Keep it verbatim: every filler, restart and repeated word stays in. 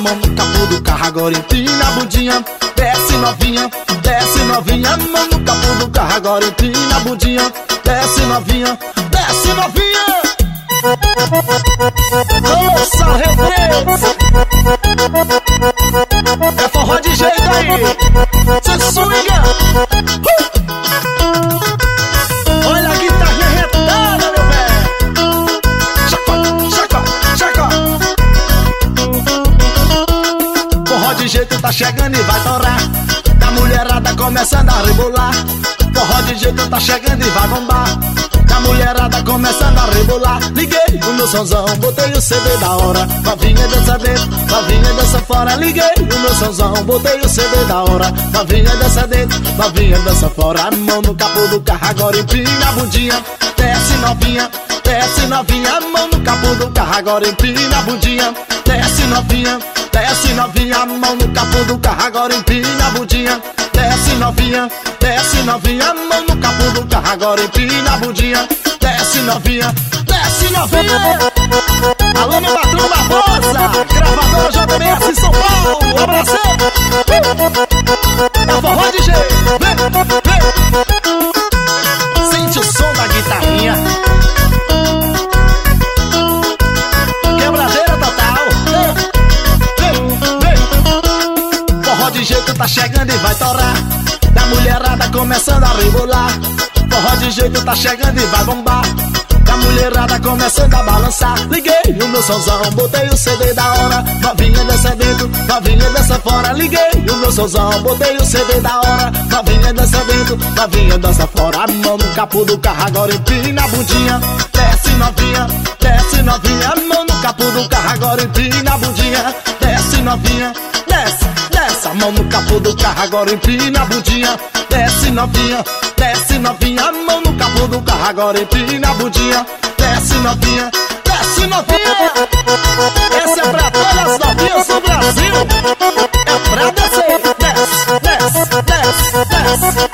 mão no capô do carro, agora empina a bundinha. Desce novinha, desce novinha, mão no capô do carro, agora empina a bundinha. Desce novinha, desce novinha. Ouça o refrão. É forró de jeito aí. Cê swinga. uh! Olha a guitarrinha retada, meu velho. Chacoalha, chacoalha, chacoalha. Forró de jeito tá chegando e vai torar. Da mulherada começando a rebolar. Forró de jeito tá chegando e vai bombar. Da mulherada começando a rebolar. Liguei o meu somzão, botei o C D da hora. Novinha dança dentro, novinha dança fora. Liguei o meu somzão, botei o C D da hora. Novinha dança dentro, novinha dança fora. A mão no capô do carro, agora empina a bundinha. Desce novinha, desce novinha. A mão no capô do carro, agora empina a bundinha. Desce novinha, desce novinha. A mão no capô do carro, agora empina a bundinha. Desce novinha, desce novinha. A mão no capô do carro, agora empina a bundinha. Desce novinha, desce novinha. Alô, meu patrão Barbosa, gravadora J B S São Paulo, abração. É forró de jeito, vem, vem. Sente o som da guitarrinha. Quebradeira total. Vem, vem. Forró de jeito tá chegando e vai torar. Da mulherada começando a rebolar. Forró de jeito tá chegando e vai bombar. Da mulherada começando a balançar. Liguei o meu somzão, botei o C D da hora. Novinha dança dentro, novinha dança fora. Liguei o meu somzão, botei o C D da hora. Novinha dança dentro, novinha dança fora. A mão no capô do carro, agora empina a bundinha. Desce novinha, desce novinha. A mão no capô do carro, agora empina a bundinha. Desce novinha, desce, desce. A mão no capô do carro, agora empina a bundinha. Desce novinha, desce novinha. A mão no capô do carro, agora empina a bundinha. Desce novinha, desce novinha. Essa é pra todas as novinhas do Brasil. É pra descer, desce, desce, desce, desce.